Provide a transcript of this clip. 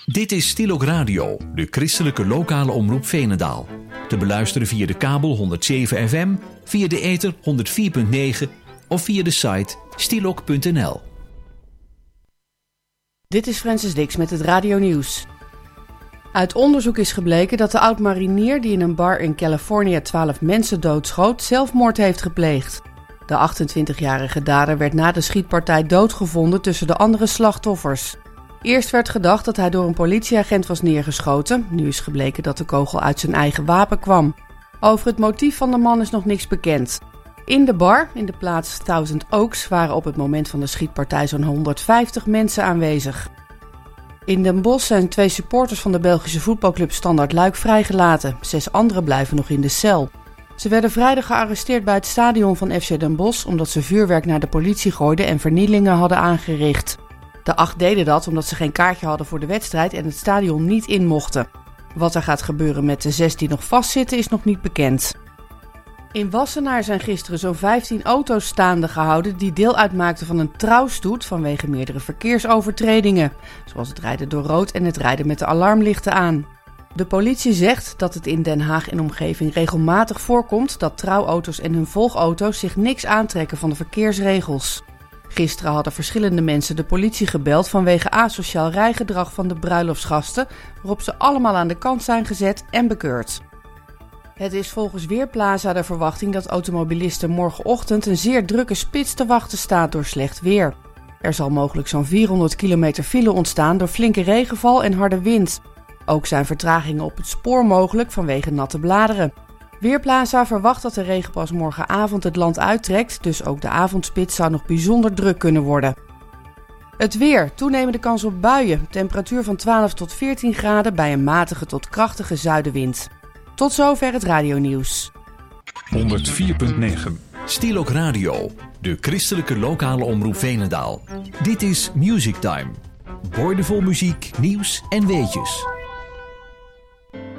Dit is Stilok Radio, de christelijke lokale omroep Veenendaal. Te beluisteren via de kabel 107 FM, via de ether 104.9 of via de site stilok.nl. Dit is Francis Dix met het Radio Nieuws. Uit onderzoek is gebleken dat de oud-marinier die in een bar in Californië 12 mensen doodschoot, zelfmoord heeft gepleegd. De 28-jarige dader werd na de schietpartij doodgevonden tussen de andere slachtoffers. Eerst werd gedacht dat hij door een politieagent was neergeschoten. Nu is gebleken dat de kogel uit zijn eigen wapen kwam. Over het motief van de man is nog niks bekend. In de bar, in de plaats Thousand Oaks, waren op het moment van de schietpartij zo'n 150 mensen aanwezig. In Den Bosch zijn 2 supporters van de Belgische voetbalclub Standaard Luik vrijgelaten. 6 anderen blijven nog in de cel. Ze werden vrijdag gearresteerd bij het stadion van FC Den Bosch omdat ze vuurwerk naar de politie gooiden en vernielingen hadden aangericht. De 8 deden dat omdat ze geen kaartje hadden voor de wedstrijd en het stadion niet in mochten. Wat er gaat gebeuren met de 6 die nog vastzitten is nog niet bekend. In Wassenaar zijn gisteren zo'n 15 auto's staande gehouden die deel uitmaakten van een trouwstoet vanwege meerdere verkeersovertredingen, zoals het rijden door rood en het rijden met de alarmlichten aan. De politie zegt dat het in Den Haag en omgeving regelmatig voorkomt dat trouwauto's en hun volgauto's zich niks aantrekken van de verkeersregels. Gisteren hadden verschillende mensen de politie gebeld vanwege asociaal rijgedrag van de bruiloftsgasten, waarop ze allemaal aan de kant zijn gezet en bekeurd. Het is volgens Weerplaza de verwachting dat automobilisten morgenochtend een zeer drukke spits te wachten staat door slecht weer. Er zal mogelijk zo'n 400 kilometer file ontstaan door flinke regenval en harde wind. Ook zijn vertragingen op het spoor mogelijk vanwege natte bladeren. Weerplaza verwacht dat de regen pas morgenavond het land uittrekt, dus ook de avondspits zou nog bijzonder druk kunnen worden. Het weer, toenemende kans op buien, temperatuur van 12 tot 14 graden bij een matige tot krachtige zuidenwind. Tot zover het radionieuws. 104.9 Stilok Radio, de christelijke lokale omroep Veenendaal. Dit is Music Time. Boordevol muziek, nieuws en weetjes.